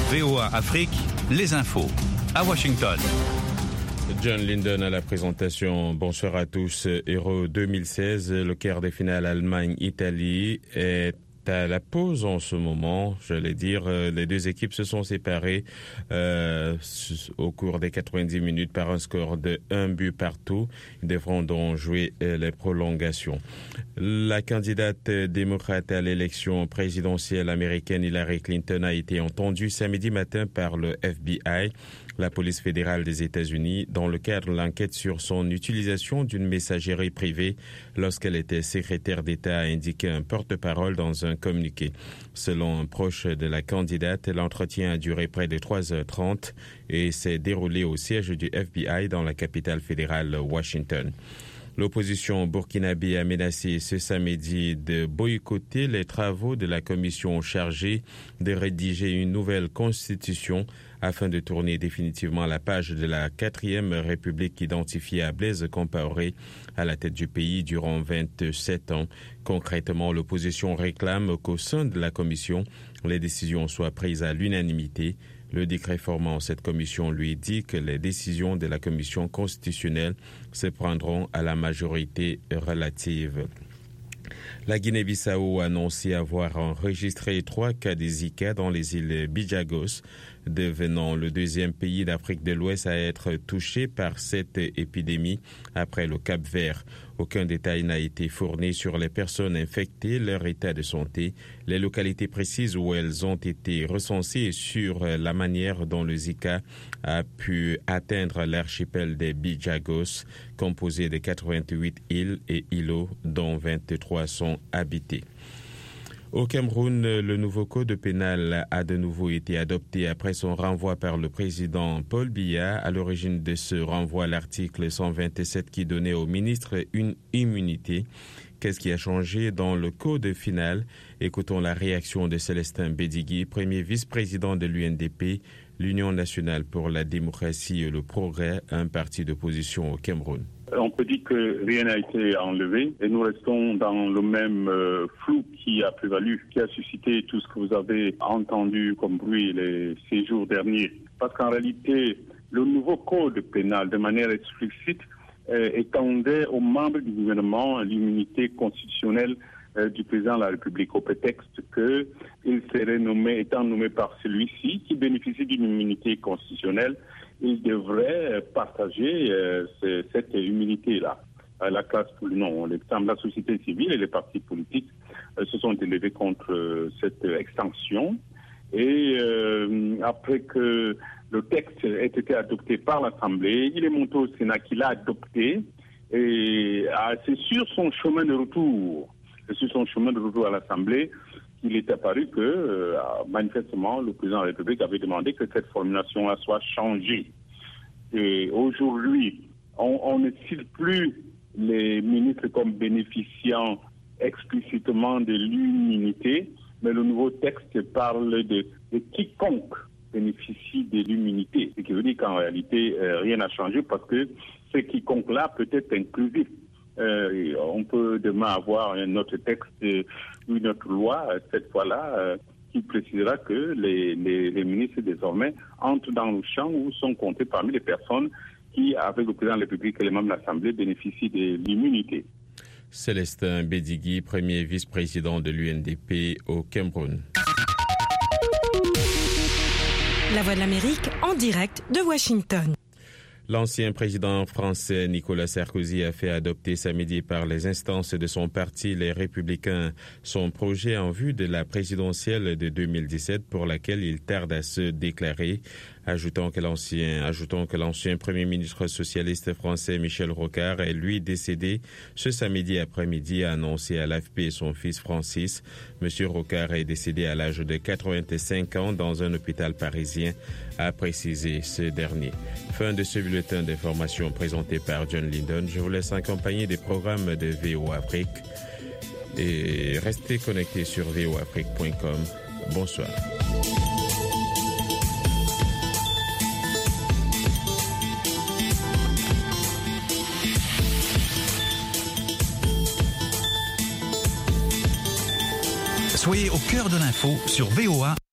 VOA Afrique, les infos. À Washington. John Linden à la présentation. Bonsoir à tous. Euro 2016, le quart de finale Allemagne-Italie est à la pause en ce moment. J'allais dire, les deux équipes se sont séparées au cours des 90 minutes par un score de 1 but partout. Ils devront donc jouer les prolongations. La candidate démocrate à l'élection présidentielle américaine Hillary Clinton a été entendue samedi matin par le FBI, la police fédérale des États-Unis, dans le cadre de l'enquête sur son utilisation d'une messagerie privée lorsqu'elle était secrétaire d'État, a indiqué un porte-parole dans un communiqué. Selon un proche de la candidate, l'entretien a duré près de 3h30 et s'est déroulé au siège du FBI dans la capitale fédérale Washington. L'opposition burkinabé a menacé ce samedi de boycotter les travaux de la commission chargée de rédiger une nouvelle constitution afin de tourner définitivement la page de la 4e République identifiée à Blaise Compaoré à la tête du pays durant 27 ans. Concrètement, l'opposition réclame qu'au sein de la commission, les décisions soient prises à l'unanimité. Le décret formant cette commission lui dit que les décisions de la commission constitutionnelle se prendront à la majorité relative. La Guinée-Bissau a annoncé avoir enregistré 3 cas de Zika dans les îles Bijagos, devenant le deuxième pays d'Afrique de l'Ouest à être touché par cette épidémie après le Cap-Vert. Aucun détail n'a été fourni sur les personnes infectées, leur état de santé, les localités précises où elles ont été recensées et sur la manière dont le Zika a pu atteindre l'archipel des Bijagos, composé de 88 îles et îlots dont 23 sont habités. Au Cameroun, le nouveau code pénal a de nouveau été adopté après son renvoi par le président Paul Biya. À l'origine de ce renvoi, l'article 127 qui donnait au ministre une immunité. Qu'est-ce qui a changé dans le code final? Écoutons la réaction de Célestin Bédigui, premier vice-président de l'UNDP, l'Union nationale pour la démocratie et le progrès, un parti d'opposition au Cameroun. On peut dire que rien n'a été enlevé et nous restons dans le même flou qui a prévalu, qui a suscité tout ce que vous avez entendu comme bruit ces jours derniers. Parce qu'en réalité, le nouveau code pénal, de manière explicite, étendait aux membres du gouvernement l'immunité constitutionnelle du président de la République, au prétexte qu'il serait étant nommé par celui-ci, qui bénéficie d'une immunité constitutionnelle, il devrait partager cette immunité-là. La classe, la société civile et les partis politiques se sont élevés contre cette extension. Et après que le texte ait été adopté par l'Assemblée, il est monté au Sénat qui l'a adopté. Et c'est sur son chemin de retour à l'Assemblée qu'il est apparu que, manifestement, le président de la République avait demandé que cette formulation-là soit changée. Et aujourd'hui, on ne cite plus les ministres comme bénéficiant explicitement de l'immunité, mais le nouveau texte parle de quiconque bénéficie de l'immunité. Ce qui veut dire qu'en réalité, rien n'a changé parce que ce quiconque-là peut être inclusif. On peut demain avoir un autre texte ou une autre loi, cette fois-là, qui précisera que les ministres désormais entrent dans le champ où sont comptés parmi les personnes qui, avec le président de la République et les membres de l'Assemblée, bénéficient de l'immunité. Célestin Bédigui, premier vice-président de l'UNDP au Cameroun. La Voix de l'Amérique en direct de Washington. L'ancien président français Nicolas Sarkozy a fait adopter samedi par les instances de son parti, les Républicains, son projet en vue de la présidentielle de 2017 pour laquelle il tarde à se déclarer. Ajoutant que l'ancien premier ministre socialiste français Michel Rocard est lui décédé ce samedi après-midi, a annoncé à l'AFP son fils Francis. Monsieur Rocard est décédé à l'âge de 85 ans dans un hôpital parisien, a précisé ce dernier. Fin de ce bulletin d'information présenté par John Linden. Je vous laisse accompagner des programmes de VOA Afrique et restez connectés sur voafrique.com. Bonsoir. Soyez au cœur de l'info sur VOA.